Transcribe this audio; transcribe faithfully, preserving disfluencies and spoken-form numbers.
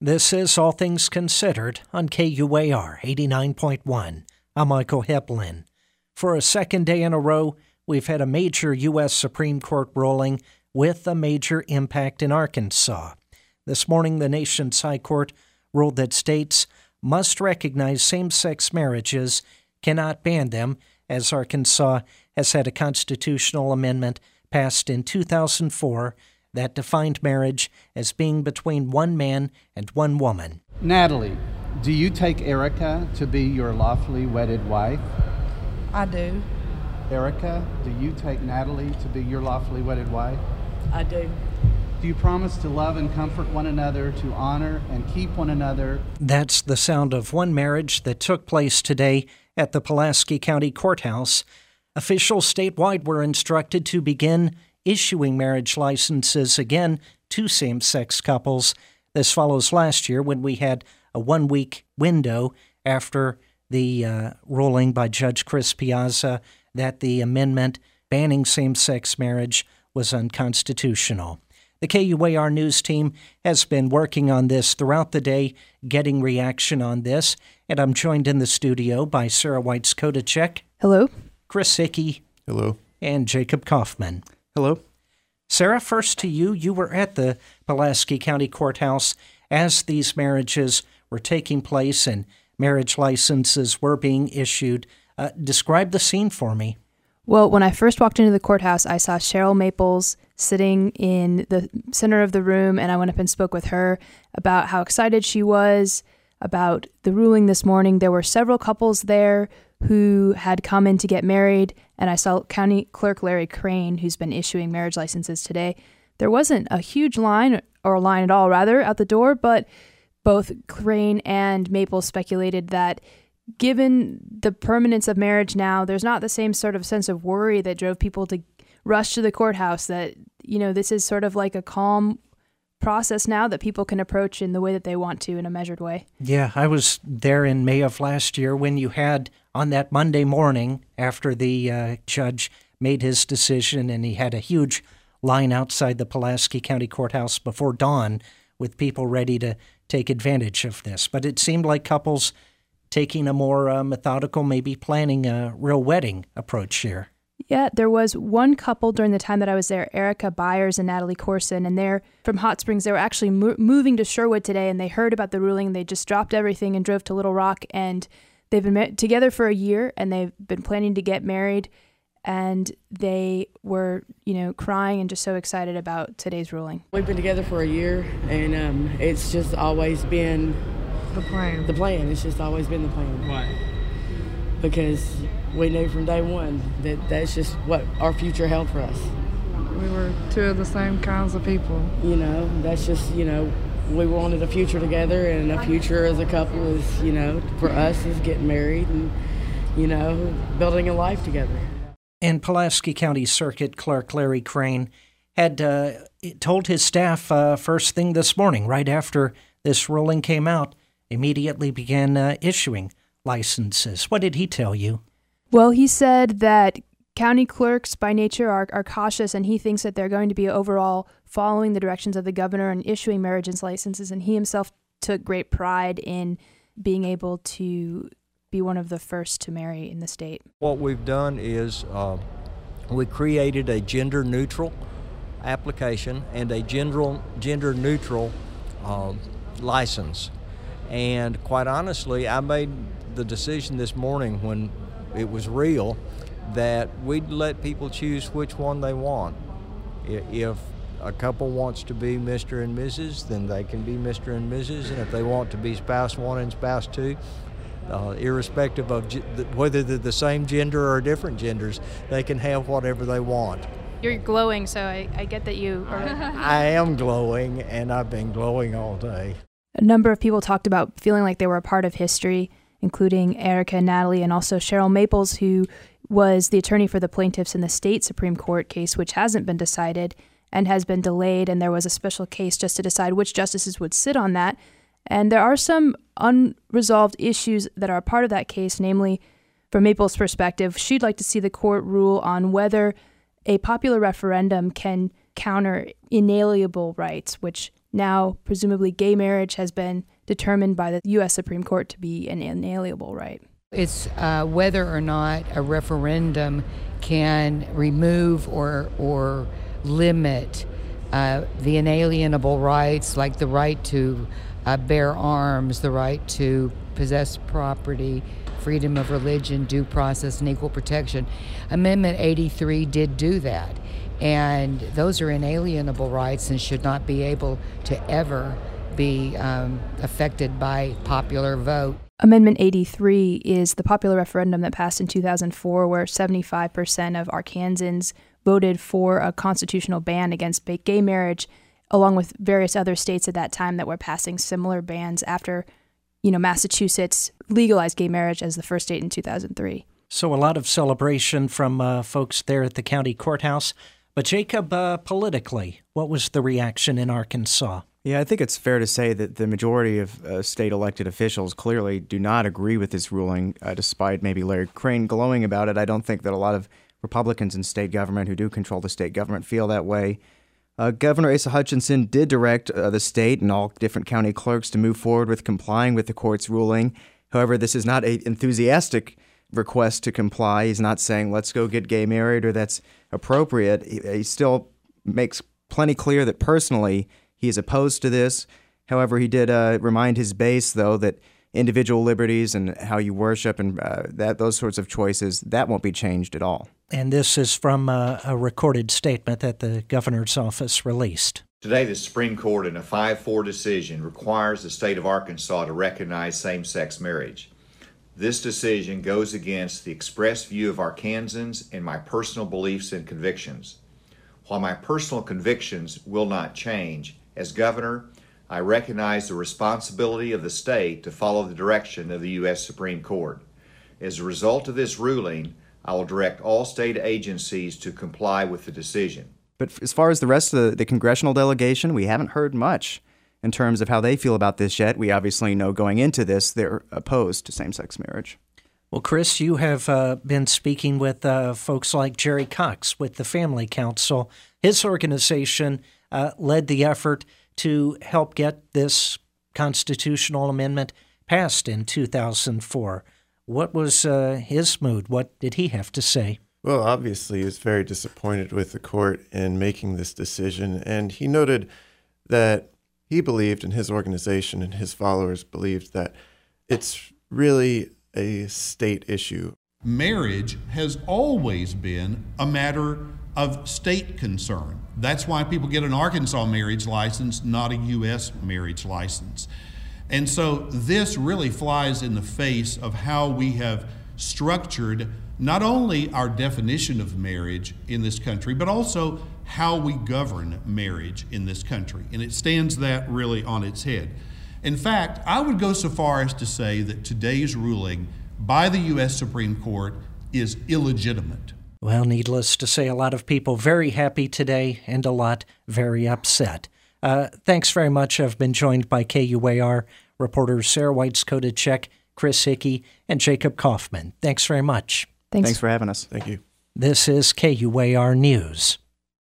This is All Things Considered on K U A R eighty-nine point one. I'm Michael Heplin. For a second day in a row, we've had a major U S Supreme Court ruling with a major impact in Arkansas. This morning, the nation's High Court ruled that states must recognize same-sex marriages, cannot ban them, as Arkansas has had a constitutional amendment passed in two thousand four that defined marriage as being between one man and one woman. Natalie, do you take Erica to be your lawfully wedded wife? I do. Erica, do you take Natalie to be your lawfully wedded wife? I do. Do you promise to love and comfort one another, to honor and keep one another? That's the sound of one marriage that took place today at the Pulaski County Courthouse. Officials statewide were instructed to begin issuing marriage licenses again to same-sex couples. This follows last year when we had a one-week window after the uh, ruling by Judge Chris Piazza that the amendment banning same-sex marriage was unconstitutional. The K U A R News team has been working on this throughout the day, getting reaction on this, and I'm joined in the studio by Sarah Whites-Kodacek. Hello. Chris Hickey. Hello. And Jacob Kaufman. Hello. Sarah, first to you. You were at the Pulaski County Courthouse as these marriages were taking place and marriage licenses were being issued. Uh, describe the scene for me. Well, when I first walked into the courthouse, I saw Cheryl Maples sitting in the center of the room, and I went up and spoke with her about how excited she was about the ruling this morning. There were several couples there who had come in to get married, and I saw County Clerk Larry Crane, who's been issuing marriage licenses today. There wasn't a huge line, or a line at all, rather, out the door, but both Crane and Maples speculated that given the permanence of marriage now, there's not the same sort of sense of worry that drove people to rush to the courthouse, that, you know, this is sort of like a calm process now that people can approach in the way that they want to, in a measured way. Yeah, I was there in May of last year when you had, on that Monday morning after the uh, judge made his decision, and he had a huge line outside the Pulaski County Courthouse before dawn with people ready to take advantage of this. But it seemed like couples taking a more uh, methodical, maybe planning a real wedding approach here. Yeah, there was one couple during the time that I was there, Erica Byers and Natalie Corson, and they're from Hot Springs. They were actually mo- moving to Sherwood today, and they heard about the ruling. They just dropped everything and drove to Little Rock, and they've been ma- together for a year, and they've been planning to get married, and they were, you know, crying and just so excited about today's ruling. We've been together for a year, and um, it's just always been the plan. The plan. It's just always been the plan. Why? Because we knew from day one that that's just what our future held for us. We were two of the same kinds of people. You know, that's just, you know, we wanted a future together, and a future as a couple is, you know, for us is getting married and, you know, building a life together. And Pulaski County Circuit Clerk Larry Crane had uh, told his staff uh, first thing this morning, right after this ruling came out, immediately began uh, issuing licenses. What did he tell you? Well, he said that county clerks by nature are, are cautious, and he thinks that they're going to be overall following the directions of the governor and issuing marriage licenses, and he himself took great pride in being able to be one of the first to marry in the state. What we've done is uh, we created a gender-neutral application and a gender, gender-neutral uh, license. And quite honestly, I made the decision this morning when it was real that we'd let people choose which one they want. If a couple wants to be Mister and Missus, then they can be Mister and Missus And if they want to be spouse one and spouse two, uh, irrespective of ge- whether they're the same gender or different genders, they can have whatever they want. You're glowing, so I, I get that you are... I am glowing, and I've been glowing all day. A number of people talked about feeling like they were a part of history, including Erica and Natalie, and also Cheryl Maples, who was the attorney for the plaintiffs in the state Supreme Court case, which hasn't been decided and has been delayed, and there was a special case just to decide which justices would sit on that. And there are some unresolved issues that are a part of that case, namely, from Maples' perspective, she'd like to see the court rule on whether a popular referendum can counter inalienable rights, which Now, presumably, gay marriage has been determined by the U S Supreme Court to be an inalienable right. It's uh, whether or not a referendum can remove or or limit uh, the inalienable rights, like the right to uh, bear arms, the right to possess property, freedom of religion, due process, and equal protection. Amendment eighty-three did do that, and those are inalienable rights and should not be able to ever be um, affected by popular vote. Amendment eighty-three is the popular referendum that passed in two thousand four, where seventy-five percent of Arkansans voted for a constitutional ban against gay marriage, along with various other states at that time that were passing similar bans after, you know, Massachusetts legalized gay marriage as the first state in two thousand three. So a lot of celebration from uh, folks there at the county courthouse. But Jacob, uh, politically, what was the reaction in Arkansas? Yeah, I think it's fair to say that the majority of uh, state elected officials clearly do not agree with this ruling, uh, despite maybe Larry Crane glowing about it. I don't think that a lot of Republicans in state government who do control the state government feel that way. Uh, Governor Asa Hutchinson did direct uh, the state and all different county clerks to move forward with complying with the court's ruling. However, this is not an enthusiastic request to comply. He's not saying, let's go get gay married or that's appropriate. He, he still makes plenty clear that personally he is opposed to this. However, he did uh, remind his base, though, that individual liberties and how you worship and uh, that those sorts of choices, that won't be changed at all. And this is from uh, a recorded statement that the governor's office released. Today, the Supreme Court, in a five four decision, requires the state of Arkansas to recognize same-sex marriage. This decision goes against the expressed view of Arkansans and my personal beliefs and convictions. While my personal convictions will not change, as governor, I recognize the responsibility of the state to follow the direction of the U S Supreme Court. As a result of this ruling, I will direct all state agencies to comply with the decision. But as far as the rest of the, the congressional delegation, we haven't heard much in terms of how they feel about this yet. We obviously know going into this they're opposed to same-sex marriage. Well, Chris, you have uh, been speaking with uh, folks like Jerry Cox with the Family Council. His organization uh, led the effort to help get this constitutional amendment passed in two thousand four. What was uh, his mood? What did he have to say? Well, obviously, he was very disappointed with the court in making this decision, and he noted that he believed, and his organization and his followers believed, that it's really a state issue. Marriage has always been a matter of state concern. That's why people get an Arkansas marriage license, not a U S marriage license. And so this really flies in the face of how we have structured not only our definition of marriage in this country, but also how we govern marriage in this country. And it stands that really on its head. In fact, I would go so far as to say that today's ruling by the U S Supreme Court is illegitimate. Well, needless to say, a lot of people very happy today and a lot very upset. Uh, thanks very much. I've been joined by K U A R reporters Sarah Whites-Kodacek, Chris Hickey, and Jacob Kaufman. Thanks very much. Thanks. Thanks for having us. Thank you. This is K U A R News.